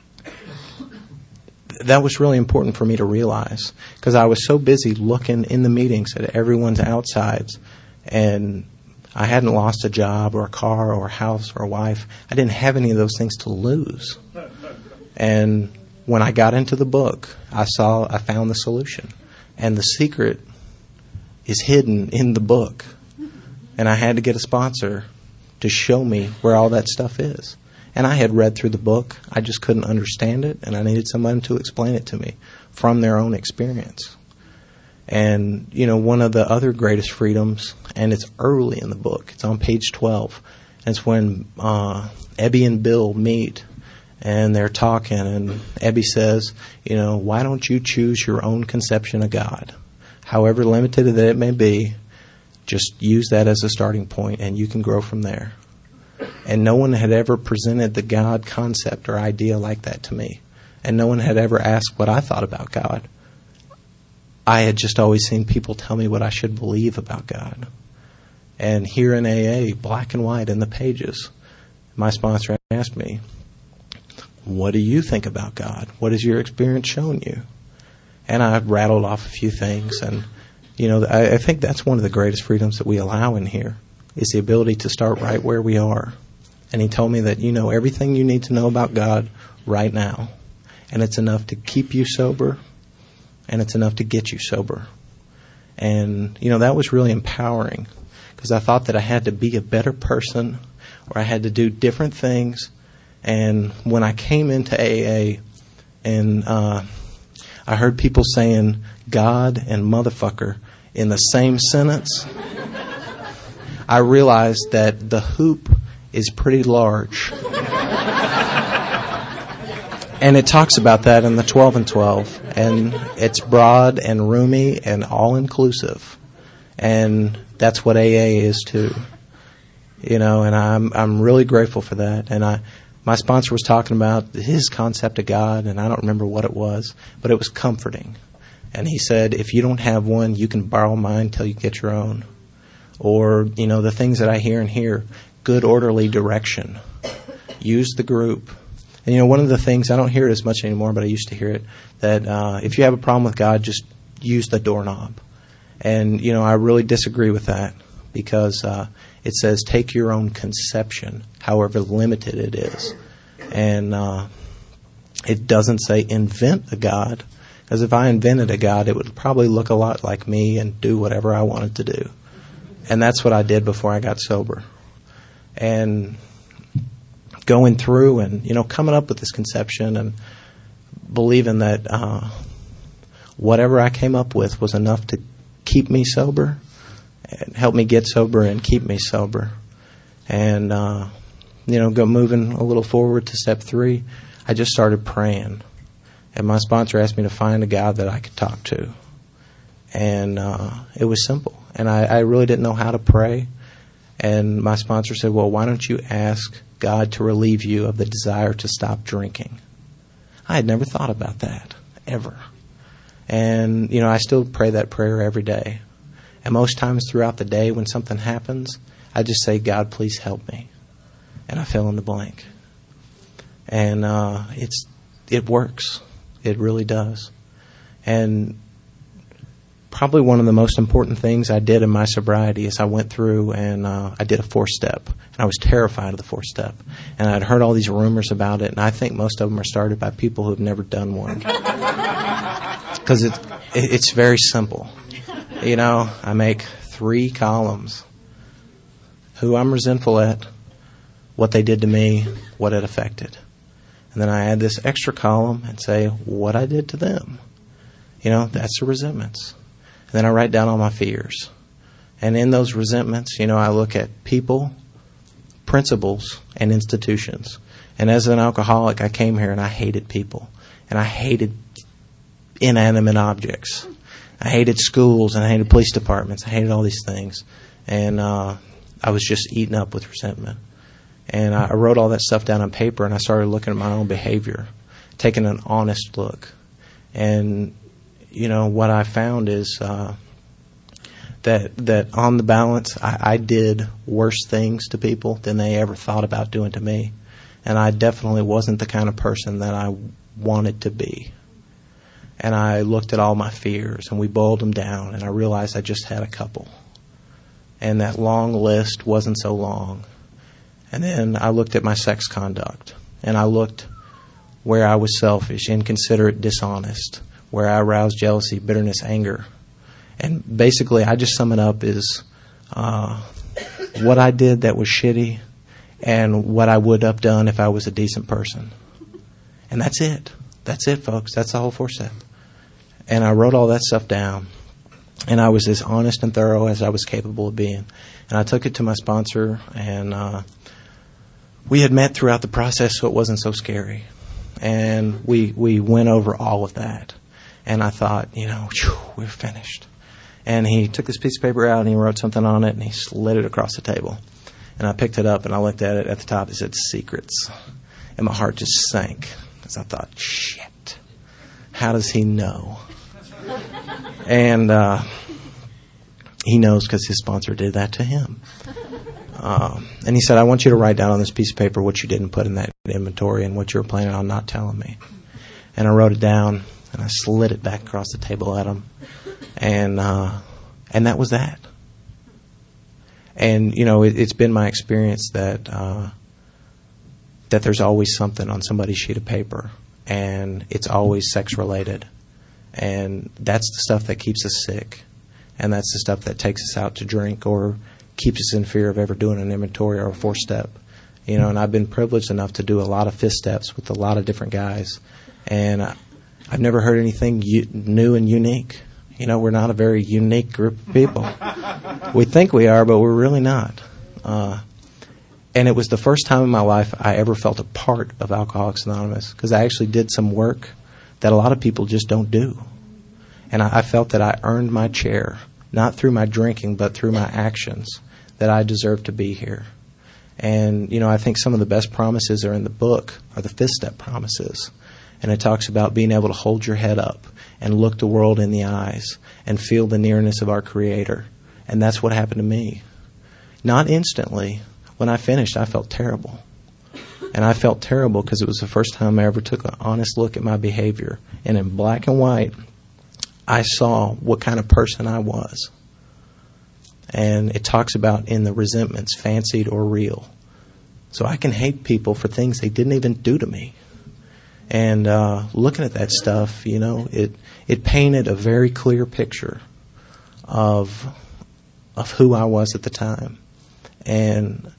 that was really important for me to realize, because I was so busy looking in the meetings at everyone's outsides, and I hadn't lost a job or a car or a house or a wife. I didn't have any of those things to lose. And when I got into the book, I saw, I found the solution. And the secret is hidden in the book. And I had to get a sponsor to show me where all that stuff is. And I had read through the book. I just couldn't understand it, and I needed someone to explain it to me from their own experience. And, you know, one of the other greatest freedoms, and it's early in the book, it's on page twelve, and it's when uh, Ebby and Bill meet, and they're talking, and Ebby says, you know, why don't you choose your own conception of God? However limited that it may be, just use that as a starting point, and you can grow from there. And no one had ever presented the God concept or idea like that to me. and no one had ever asked what I thought about God. I had just always seen people tell me what I should believe about God. And here in A A, black and white in the pages, my sponsor asked me, what do you think about God? What has your experience shown you? And I rattled off a few things. And, you know, I, I think that's one of the greatest freedoms that we allow in here, is the ability to start right where we are. And he told me that you know everything you need to know about God right now. And it's enough to keep you sober, and it's enough to get you sober. And, you know, that was really empowering, because I thought that I had to be a better person, or I had to do different things. And when I came into A A and uh, I heard people saying God and motherfucker in the same sentence, I realized that the hoop is pretty large. And it talks about that in the twelve and twelve. And it's broad and roomy and all-inclusive. And that's what A A is too. You know, and I'm I'm really grateful for that. And I my sponsor was talking about his concept of God, and I don't remember what it was, but it was comforting. And he said, if you don't have one, you can borrow mine till you get your own. Or, you know, the things that I hear and hear, good orderly direction. Use the group. And, you know, one of the things, I don't hear it as much anymore, but I used to hear it, that uh, if you have a problem with God, just use the doorknob. And, you know, I really disagree with that, because uh, it says take your own conception, however limited it is. And uh, it doesn't say invent a God, because if I invented a God, it would probably look a lot like me and do whatever I wanted to do. And that's what I did before I got sober. And going through and, you know, coming up with this conception and believing that uh, whatever I came up with was enough to keep me sober and help me get sober and keep me sober. And, uh, you know, go moving a little forward to step three, I just started praying. And my sponsor asked me to find a God that I could talk to. And uh, it was simple. And I, I really didn't know how to pray. And my sponsor said, well, why don't you ask God to relieve you of the desire to stop drinking? I had never thought about that, ever. And, you know, I still pray that prayer every day. And most times throughout the day when something happens, I just say, God, please help me. And I fill in the blank. And uh, it's it works. It really does. And probably one of the most important things I did in my sobriety is I went through and uh, I did a four-step. And I was terrified of the four-step. And I'd heard all these rumors about it, and I think most of them are started by people who have never done one. Because it, it, it's very simple. You know, I make three columns. Who I'm resentful at, what they did to me, what it affected. And then I add this extra column and say what I did to them. You know, that's the resentments. And then I write down all my fears. And in those resentments, you know, I look at people, principles, and institutions. And as an alcoholic, I came here and I hated people. And I hated inanimate objects. I hated schools and I hated police departments. I hated all these things. And uh, I was just eaten up with resentment. And I wrote all that stuff down on paper, and I started looking at my own behavior, taking an honest look. And, you know, what I found is uh, that that on the balance, I, I did worse things to people than they ever thought about doing to me. And I definitely wasn't the kind of person that I wanted to be. And I looked at all my fears, and we boiled them down, and I realized I just had a couple. And that long list wasn't so long. And then I looked at my sex conduct, and I looked where I was selfish, inconsiderate, dishonest, where I aroused jealousy, bitterness, anger. And basically, I just sum it up as uh, what I did that was shitty and what I would have done if I was a decent person. And that's it. That's it, folks. That's the whole four step. And I wrote all that stuff down. And I was as honest and thorough as I was capable of being. And I took it to my sponsor, and uh, we had met throughout the process, so it wasn't so scary. And we we went over all of that. And I thought, you know, whew, we're finished. And he took this piece of paper out, and he wrote something on it, and he slid it across the table. And I picked it up, and I looked at it. At the top, it said secrets. And my heart just sank. Because I thought, shit, how does he know? And uh, he knows because his sponsor did that to him. Um, and he said, I want you to write down on this piece of paper what you didn't put in that inventory and what you were planning on not telling me. And I wrote it down, and I slid it back across the table at him. And uh, and that was that. And, you know, it, it's been my experience that uh, that there's always something on somebody's sheet of paper, and it's always sex-related. And that's the stuff that keeps us sick, and that's the stuff that takes us out to drink or keeps us in fear of ever doing an inventory or a four-step. You know, and I've been privileged enough to do a lot of fifth steps with a lot of different guys, and I, I've never heard anything u- new and unique. You know, we're not a very unique group of people. We think we are, but we're really not. Uh, and it was the first time in my life I ever felt a part of Alcoholics Anonymous, because I actually did some work that a lot of people just don't do. And I, I felt that I earned my chair, not through my drinking, but through my actions, that I deserve to be here. And, you know, I think some of the best promises are in the book, are the fifth step promises. And it talks about being able to hold your head up and look the world in the eyes and feel the nearness of our Creator. And that's what happened to me. Not instantly. When I finished, I felt terrible. And I felt terrible because it was the first time I ever took an honest look at my behavior. And in black and white, I saw what kind of person I was. And it talks about in the resentments, fancied or real. So I can hate people for things they didn't even do to me. And uh, looking at that stuff, you know, it it painted a very clear picture of of who I was at the time. And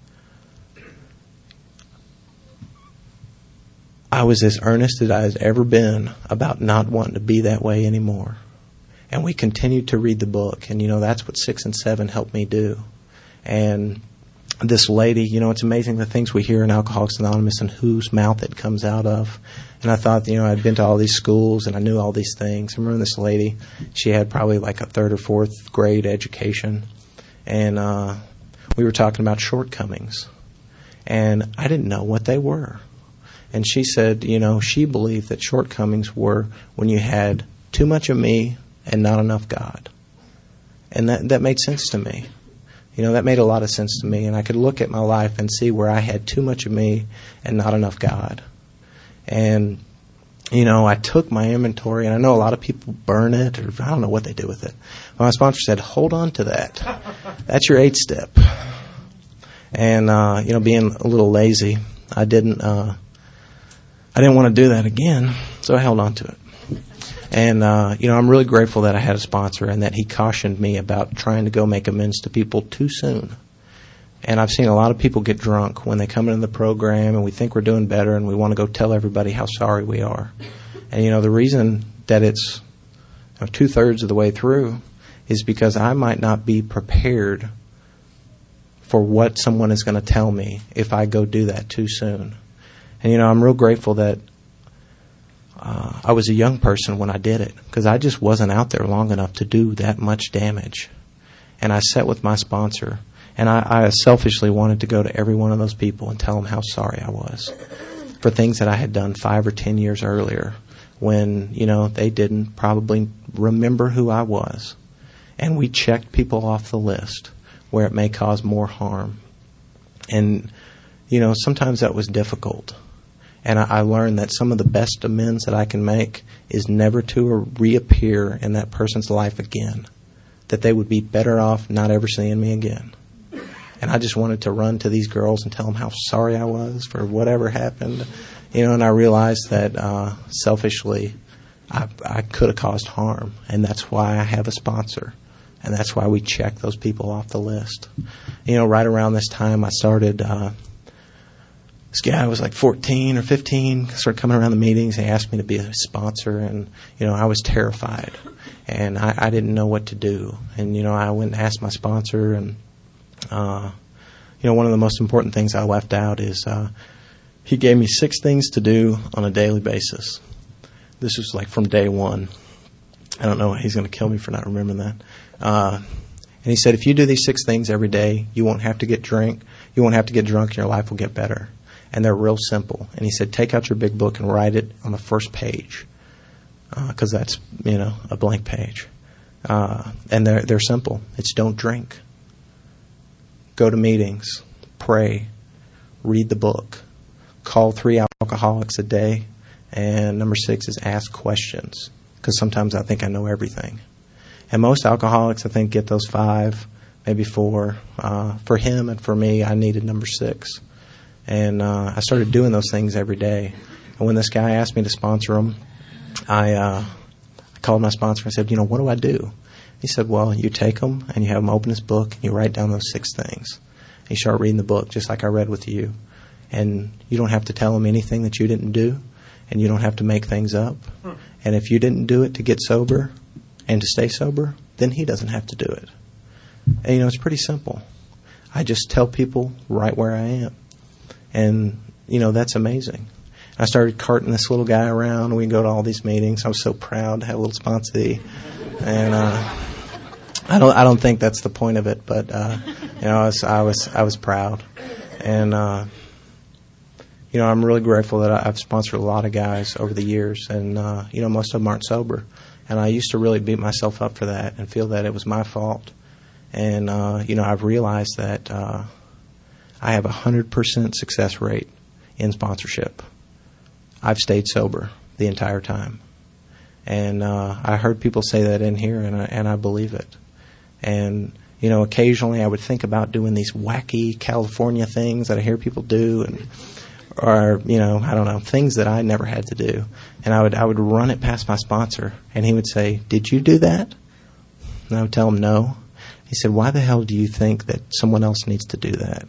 I was as earnest as I had ever been about not wanting to be that way anymore. And we continued to read the book. And, you know, that's what six and seven helped me do. And this lady, you know, it's amazing the things we hear in Alcoholics Anonymous and whose mouth it comes out of. And I thought, you know, I'd been to all these schools and I knew all these things. I remember this lady, she had probably like a third or fourth grade education. And uh, we were talking about shortcomings. And I didn't know what they were. And she said, you know, she believed that shortcomings were when you had too much of me and not enough God. And that that made sense to me. You know, that made a lot of sense to me. And I could look at my life and see where I had too much of me and not enough God. And, you know, I took my inventory, and I know a lot of people burn it, or I don't know what they do with it. My sponsor said, hold on to that. That's your eighth step. And, uh, you know, being a little lazy, I didn't, uh, I didn't want to do that again, so I held on to it. And, uh, you know, I'm really grateful that I had a sponsor and that he cautioned me about trying to go make amends to people too soon. And I've seen a lot of people get drunk when they come into the program and we think we're doing better and we want to go tell everybody how sorry we are. And, you know, the reason that it's you know, two-thirds of the way through is because I might not be prepared for what someone is going to tell me if I go do that too soon. And, you know, I'm real grateful that Uh, I was a young person when I did it, because I just wasn't out there long enough to do that much damage. And I sat with my sponsor, and I, I selfishly wanted to go to every one of those people and tell them how sorry I was for things that I had done five or ten years earlier when, you know, they didn't probably remember who I was. And we checked people off the list where it may cause more harm. And, you know, sometimes that was difficult. And I, I learned that some of the best amends that I can make is never to reappear in that person's life again. That they would be better off not ever seeing me again. And I just wanted to run to these girls and tell them how sorry I was for whatever happened. You know, and I realized that uh, selfishly I, I could have caused harm. And that's why I have a sponsor. And that's why we check those people off the list. You know, right around this time I started... Uh, This guy was like fourteen or fifteen, started coming around the meetings. He asked me to be a sponsor, and, you know, I was terrified. And I, I didn't know what to do. And, you know, I went and asked my sponsor, and, uh, you know, one of the most important things I left out is uh, he gave me six things to do on a daily basis. This was like from day one. I don't know, he's going to kill me for not remembering that. Uh, And he said, if you do these six things every day, you won't have to get drink. You won't have to get drunk, and your life will get better. And they're real simple. And he said, take out your big book and write it on the first page, because uh, that's, you know, a blank page. Uh, and they're they're simple. It's don't drink. Go to meetings. Pray. Read the book. Call three alcoholics a day. And number six is ask questions, because sometimes I think I know everything. And most alcoholics, I think, get those five, maybe four. Uh, for him and for me, I needed number six. And uh, I started doing those things every day. And when this guy asked me to sponsor him, I, uh, I called my sponsor and said, you know, what do I do? He said, well, you take them and you have him open his book and you write down those six things. And you start reading the book just like I read with you. And you don't have to tell him anything that you didn't do. And you don't have to make things up. And if you didn't do it to get sober and to stay sober, then he doesn't have to do it. And, you know, it's pretty simple. I just tell people right where I am. And, you know, that's amazing. I started carting this little guy around. We go to all these meetings. I was so proud to have a little sponsee. And uh, I don't I don't think that's the point of it, but, uh, you know, I was, I was, I was proud. And, uh, you know, I'm really grateful that I've sponsored a lot of guys over the years. And, uh, you know, most of them aren't sober. And I used to really beat myself up for that and feel that it was my fault. And, uh, you know, I've realized that uh, I have a one hundred percent success rate in sponsorship. I've stayed sober the entire time. And uh, I heard people say that in here, and I, and I believe it. And, you know, occasionally I would think about doing these wacky California things that I hear people do, and or, you know, I don't know, things that I never had to do. And I would I would run it past my sponsor, and he would say, did you do that? And I would tell him no. He said, why the hell do you think that someone else needs to do that?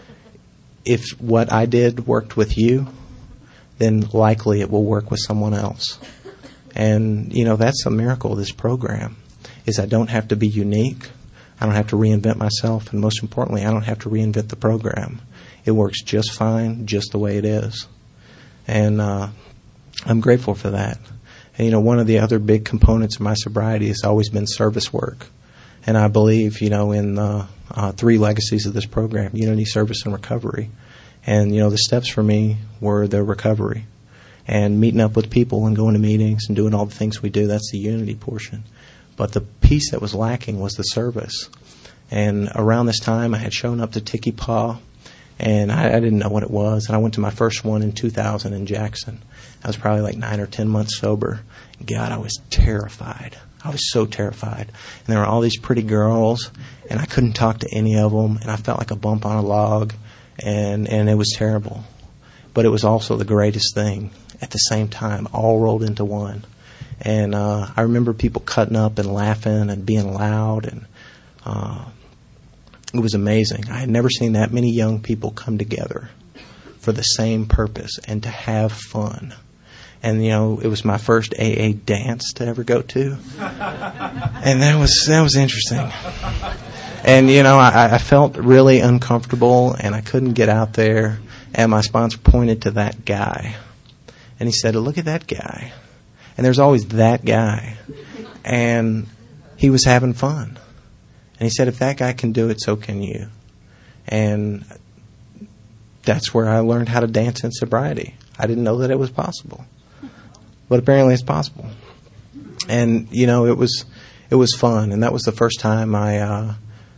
If what I did worked with you, then likely it will work with someone else. And, you know, that's a miracle of this program, is I don't have to be unique. I don't have to reinvent myself. And most importantly, I don't have to reinvent the program. It works just fine, just the way it is. And uh, I'm grateful for that. And, you know, one of the other big components of my sobriety has always been service work. And I believe, you know, in the uh, three legacies of this program, unity, service, and recovery. And, you know, the steps for me were the recovery. And meeting up with people and going to meetings and doing all the things we do, that's the unity portion. But the piece that was lacking was the service. And around this time, I had shown up to Tiki Paw, and I, I didn't know what it was. And I went to my first one in two thousand in Jackson. I was probably like nine or ten months sober. God, I was terrified. I was so terrified. And there were all these pretty girls, and I couldn't talk to any of them, and I felt like a bump on a log, and, and it was terrible. But it was also the greatest thing at the same time, all rolled into one. And uh, I remember people cutting up and laughing and being loud, and uh, it was amazing. I had never seen that many young people come together for the same purpose and to have fun. And, you know, it was my first A A dance to ever go to. And that was that was interesting. And, you know, I, I felt really uncomfortable, and I couldn't get out there. And my sponsor pointed to that guy. And he said, look at that guy. And there's always that guy. And he was having fun. And he said, if that guy can do it, so can you. And that's where I learned how to dance in sobriety. I didn't know that it was possible. But apparently it's possible. And, you know, it was it was fun. And that was the first time I uh,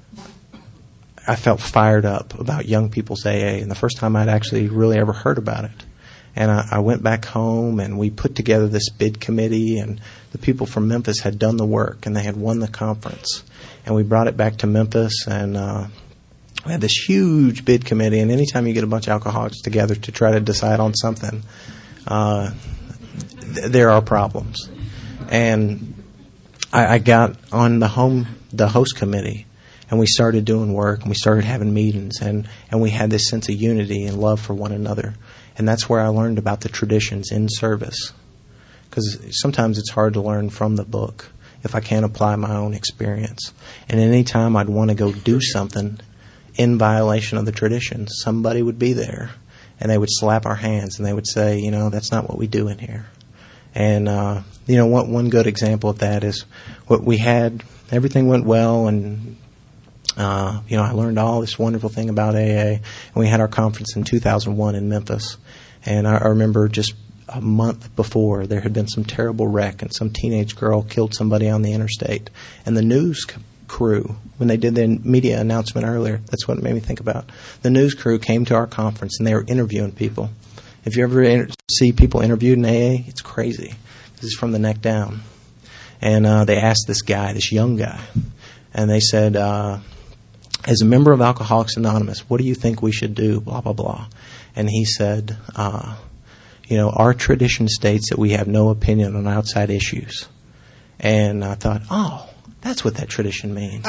I felt fired up about young people's A A. And the first time I'd actually really ever heard about it. And I, I went back home, and we put together this bid committee. And the people from Memphis had done the work, and they had won the conference. And we brought it back to Memphis, and uh, we had this huge bid committee. And anytime you get a bunch of alcoholics together to try to decide on something, uh there are problems. And I, I got on the home, the host committee, and we started doing work, and we started having meetings, and, and we had this sense of unity and love for one another. And that's where I learned about the traditions in service. Because sometimes it's hard to learn from the book if I can't apply my own experience. And any time I'd want to go do something in violation of the traditions, somebody would be there, and they would slap our hands, and they would say, you know, that's not what we do in here. And, uh, you know, one, one good example of that is what we had, everything went well, and Uh, you know, I learned all this wonderful thing about A A, and we had our conference in two thousand one in Memphis. And I, I remember just a month before, there had been some terrible wreck, and some teenage girl killed somebody on the interstate. And the news c- crew, when they did the media announcement earlier, that's what it made me think about. The news crew came to our conference, and they were interviewing people. If you ever inter- see people interviewed in A A, it's crazy. This is from the neck down. And uh, they asked this guy, this young guy, and they said, uh, as a member of Alcoholics Anonymous, what do you think we should do, blah, blah, blah. And he said, uh, you know, our tradition states that we have no opinion on outside issues. And I thought, oh, that's what that tradition means.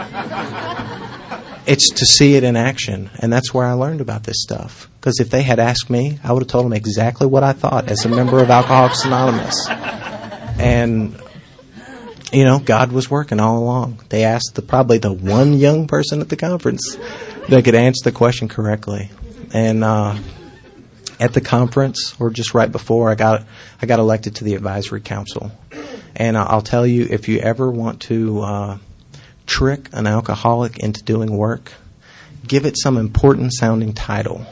It's to see it in action. And that's where I learned about this stuff. Because if they had asked me, I would have told them exactly what I thought as a member of Alcoholics Anonymous. And, you know, God was working all along. They asked the, probably the one young person at the conference that could answer the question correctly. And uh, at the conference, or just right before, I got I got elected to the advisory council. And I'll tell you, if you ever want to uh, trick an alcoholic into doing work, give it some important sounding title,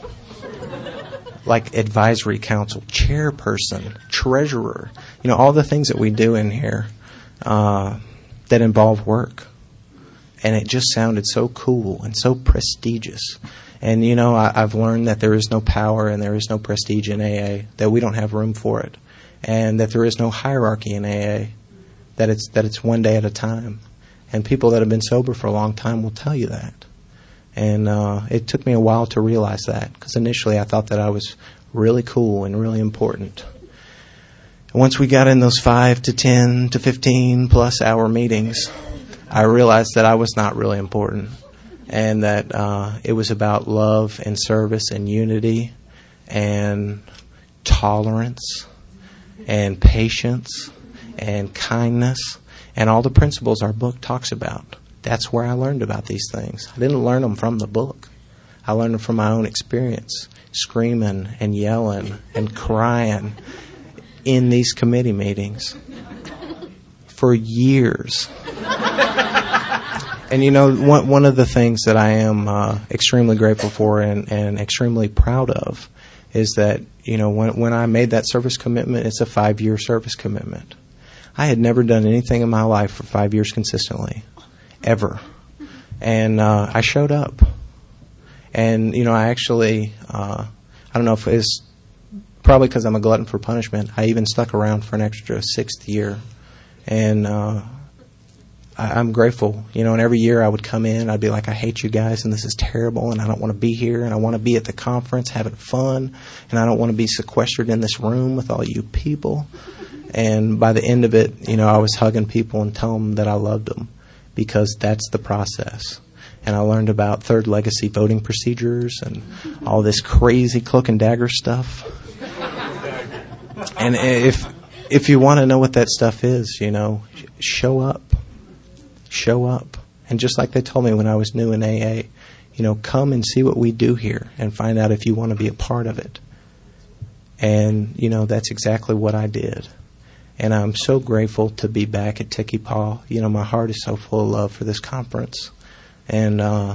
like advisory council, chairperson, treasurer. You know, all the things that we do in here uh, that involve work. And it just sounded so cool and so prestigious. And, you know, I, I've learned that there is no power and there is no prestige in A A, that we don't have room for it, and that there is no hierarchy in A A, that it's that it's one day at a time. And people that have been sober for a long time will tell you that. And uh, it took me a while to realize that, because initially I thought that I was really cool and really important. And once we got in those five to ten to fifteen plus hour meetings, I realized that I was not really important. And that uh, it was about love and service and unity and tolerance and patience and kindness and all the principles our book talks about. That's where I learned about these things. I didn't learn them from the book. I learned them from my own experience, screaming and yelling and crying in these committee meetings for years. And, you know, one one of the things that I am uh, extremely grateful for and, and extremely proud of is that, you know, when when I made that service commitment, it's a five-year service commitment. I had never done anything in my life for five years consistently, ever. And uh, I showed up. And, you know, I actually, uh, I don't know if it's probably because I'm a glutton for punishment, I even stuck around for an extra sixth year. And uh I'm grateful, you know, and every year I would come in, I'd be like, I hate you guys, and this is terrible, and I don't want to be here, and I want to be at the conference having fun, and I don't want to be sequestered in this room with all you people. And by the end of it, you know, I was hugging people and telling them that I loved them, because that's the process. And I learned about third legacy voting procedures and all this crazy cloak and dagger stuff. And if if you want to know what that stuff is, you know, show up. Show up. And just like they told me when I was new in A A, you know, come and see what we do here and find out if you want to be a part of it. And, you know, that's exactly what I did. And I'm so grateful to be back at Tiki Paw. You know, my heart is so full of love for this conference. And, uh,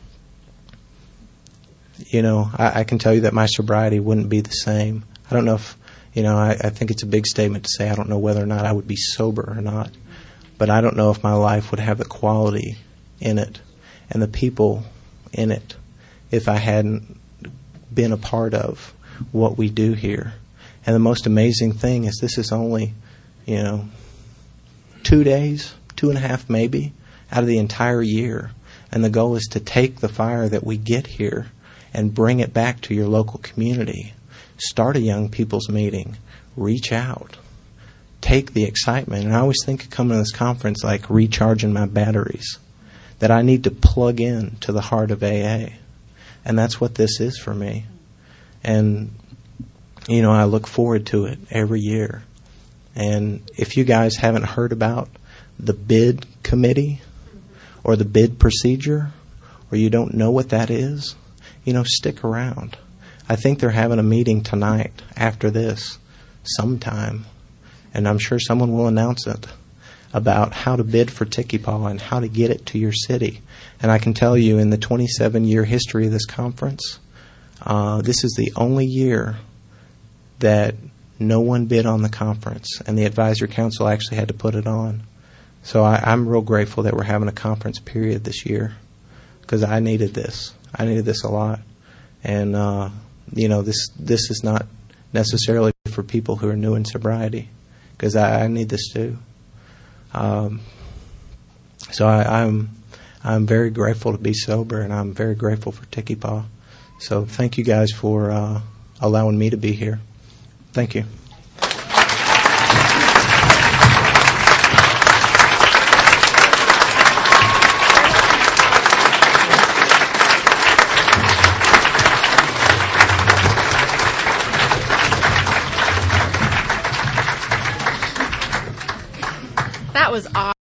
you know, I, I can tell you that my sobriety wouldn't be the same. I don't know if, you know, I, I think it's a big statement to say I don't know whether or not I would be sober or not. But I don't know if my life would have the quality in it and the people in it if I hadn't been a part of what we do here. And the most amazing thing is this is only, you know, two days, two and a half maybe, out of the entire year. And the goal is to take the fire that we get here and bring it back to your local community. Start a young people's meeting. Reach out. Take the excitement. And I always think of coming to this conference like recharging my batteries, that I need to plug in to the heart of A A. And that's what this is for me. And, you know, I look forward to it every year. And if you guys haven't heard about the bid committee or the bid procedure, or you don't know what that is, you know, stick around. I think they're having a meeting tonight after this sometime. And I'm sure someone will announce it. about how to bid for Tiki-Paw and how to get it to your city. And I can tell you, in the twenty-seven year history of this conference, uh, this is the only year that no one bid on the conference, and the advisory council actually had to put it on. So I, I'm real grateful that we're having a conference period this year, because I needed this. I needed this a lot. And, uh, you know, this this is not necessarily for people who are new in sobriety, because I, I need this too. Um, so I, I'm I'm very grateful to be sober, and I'm very grateful for Tiki-Paw. So thank you guys for uh, allowing me to be here. Thank you. That was awesome.